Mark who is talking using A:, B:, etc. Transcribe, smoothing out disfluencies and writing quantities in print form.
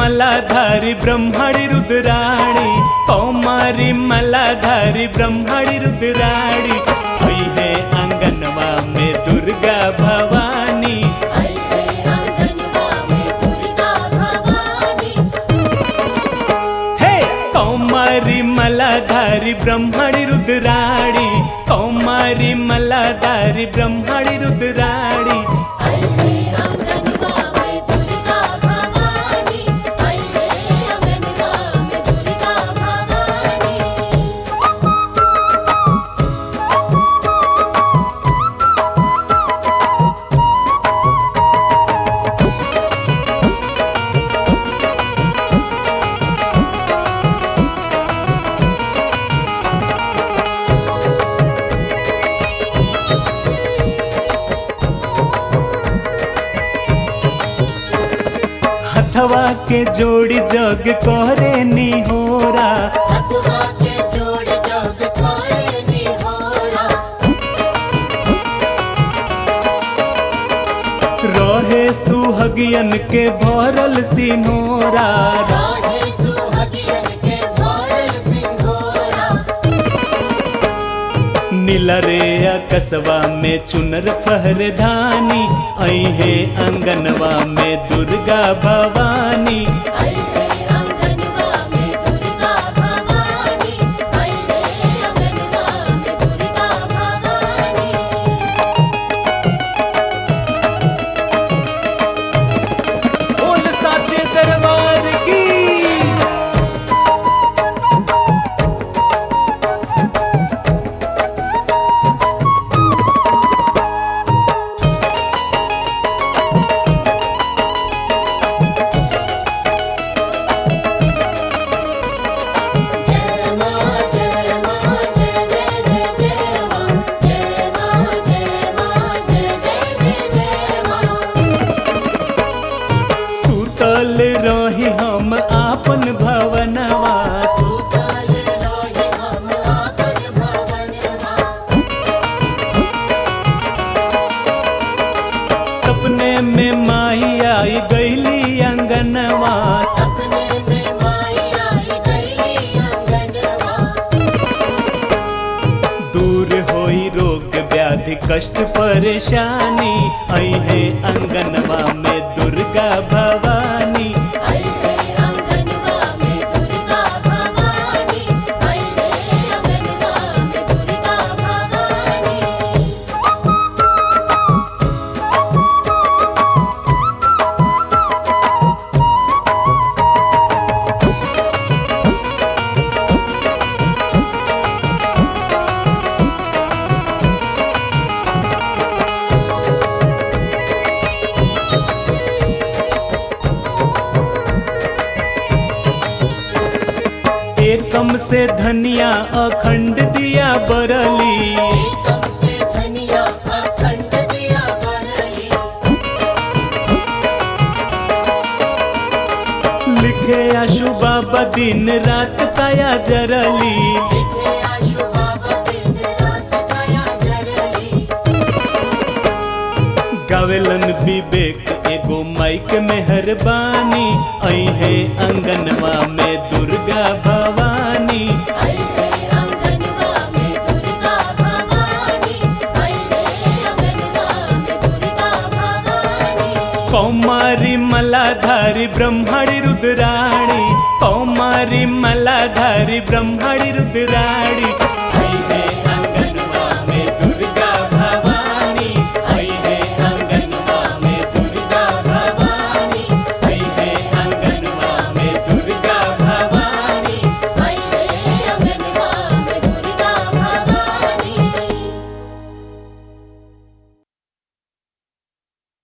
A: मलाधारी ब्रह्मणि रुद्राणी, कौमारी मलाधारी ब्रह्मणि रुद्राणी। आई है आंगनवा में दुर्गा भवानी,
B: आई है आंगनवा में दुर्गा भवानी।
A: हे कौमारी मलाधारी ब्रह्मणि रुद्राणी, कौमारी मलाधारी ब्रह्मणि रुद्राणी।
B: आई है आंगनवा में दुर्गा भवानी, आई है आंगनवा में दुर्गा भवानी।
A: हथवा के जोड़ी जग करे निहोरा,
B: हथवा के जोड़ जग करे निहोरा।
A: रहे सुहगियन के भरल सिनोरा।
B: राहे सुहगियन के भरल सिंघोरा।
A: नीलरे कसबा में चुनर फहरधानी, आई है आंगनवा में दुर्गा भवानी।
B: आई है आंगनवा में दुर्गा भवानी, आई है आंगनवा में दुर्गा भवानी।
A: बोल साचे दरबार की।
B: जय मां जय मां जय जय जय जय मां, जय मां जय मां जय जय जय जय मां।
A: सुतल रही हम आपन भवनवा,
B: सुतल रहे हम आपन भवनवा।
A: सपने में माई आई गईली अंगनवा।
B: सपने में माई आई गईली आंगनवा।
A: दूर होई रोग व्याधि कष्ट परेशानी, आई है अंगनवा में दुर्गा भवानी।
B: आई है आंगनवा में दुर्गा भवानी, आई है आंगनवा में दुर्गा भवानी।
A: एकम से धनिया अखंड दिया बरली,
B: एकम से धनिया अखंड दिया बरली।
A: लिखे आशु बाबा दिन रात काया जरली।
B: लिखे आशु बाबा दिन रात काया जरली।
A: गावेलन विवेक एगो माइक मेहरबानी, आई है अंगनवा में दुर्गा भवानी।
B: आई है आंगनवा में दुर्गा भवानी, आई है आंगनवा में दुर्गा भवानी।
A: कौमारी मलाधारी ब्रह्मणि रुद्राणी, कौमारी मलाधारी ब्रह्मणि रुद्राणी।